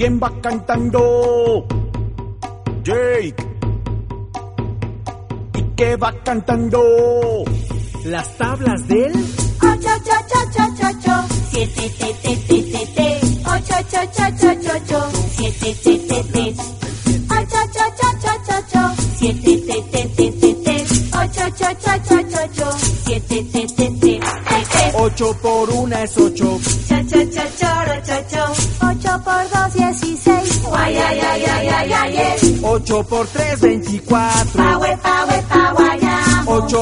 ¿Quién va cantando? Jake. ¿Y qué va cantando? Las tablas del 8, 7, 8, 7, 7, 8 por 1 es 8. 8 por 2, 16. 8 por 3, 24. 8